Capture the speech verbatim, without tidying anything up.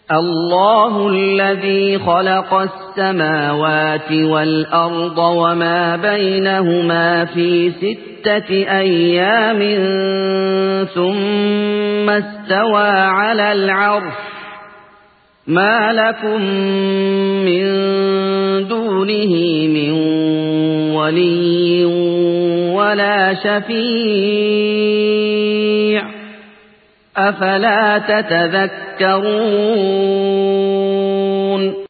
الله الذي خلق السماوات والأرض وما بينهما في ستة أيام ثم استوى على العرش ما لكم من دونه من ولي ولا شفيع أفلا تتذكرون